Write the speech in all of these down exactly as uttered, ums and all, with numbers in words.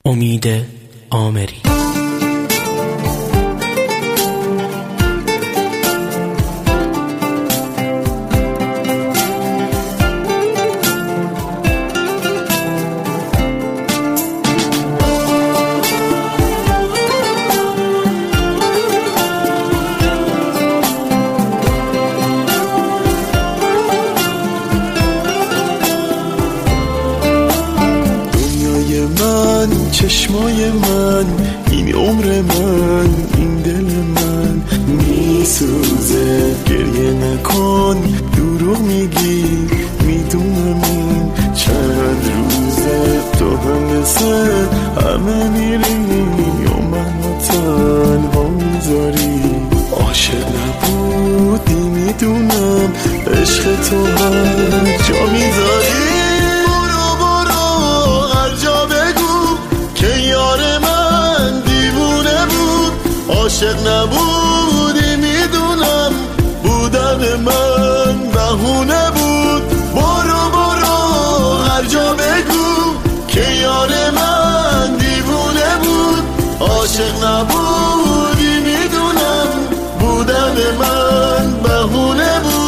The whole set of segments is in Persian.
امید آمری. چشمای من، این عمر من، این دل من میسوزه. گریه نکن، دروغ میگی، میدونم این چند روزه تو هم مثل همه میری و منو تنها میذاری. عاشق نبودی میدونم، عشق تو هر جا میذاری. عاشق نبودی میدونم، بودن من بهونه بود. برو برو هر جا بگو که یار من دیوونه بود. عاشق نبودی میدونم، بودن من بهونه بود.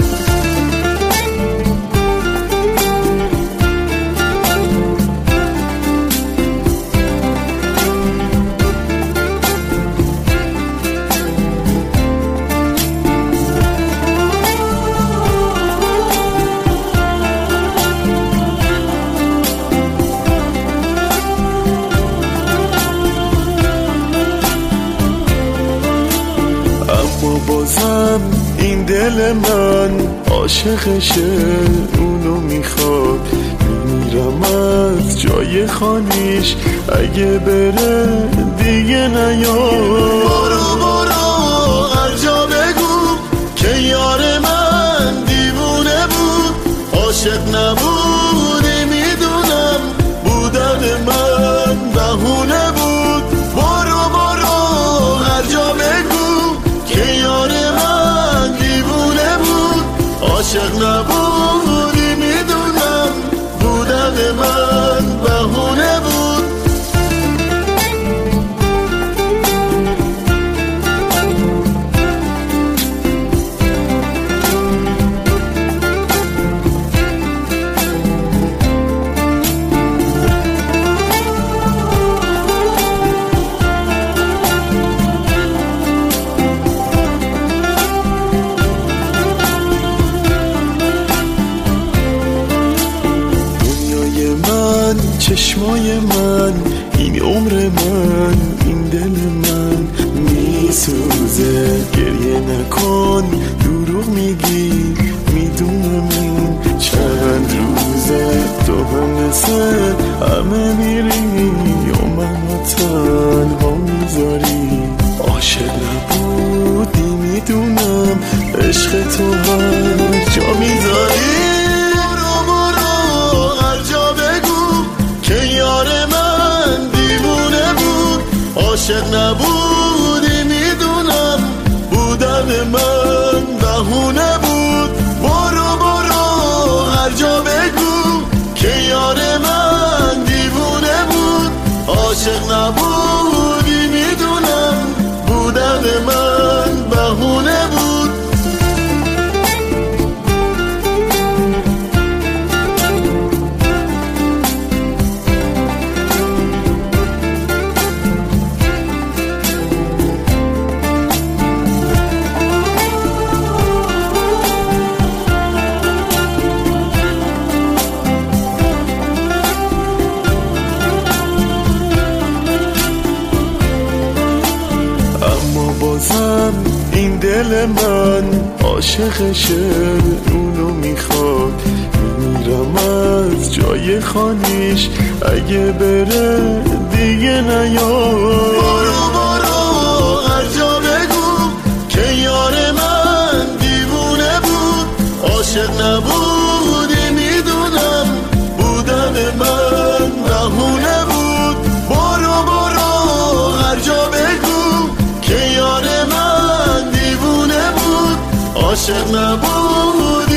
بازم این دل من عاشقشه، اونو میخواد. میمیرم از جای خالیش، اگه بره دیگه نیاد. برو برو هر جا بگو که یار من دیوونه بود. عاشق نبودی میدونم، بودن من بهونه بود. برو برو هر جا بگو که یار من دیوونه بود. عاشق نبودی میدونم، بودن من بهونه بود. چشمای من، این عمر من، این دل من میسوزه. گریه نکن، دروغ میگی، میدونم این چند روزه تو هم مثل همه میری و منو تنها میذاری. عاشق نبودی میدونم، عشق تو هر جا میذاری. عاشق نبودی میدونم، بودن من بهونه بود. برو برو هر جا بگو که یار من دیوونه بود. عاشق نبودی میدونم، بودن من بهونه بود. بازم این دل من عاشقشه، اونو میخواد. میمیرم از جای خالیش، اگه بره دیگه نیاد. برو برو هر جا بگو که یار من دیوونه بود. عاشق نبودی میدونم، بودن من بهونه بود. برو برو هر جا بگو که یار من دیوونه بود. عاشق نبود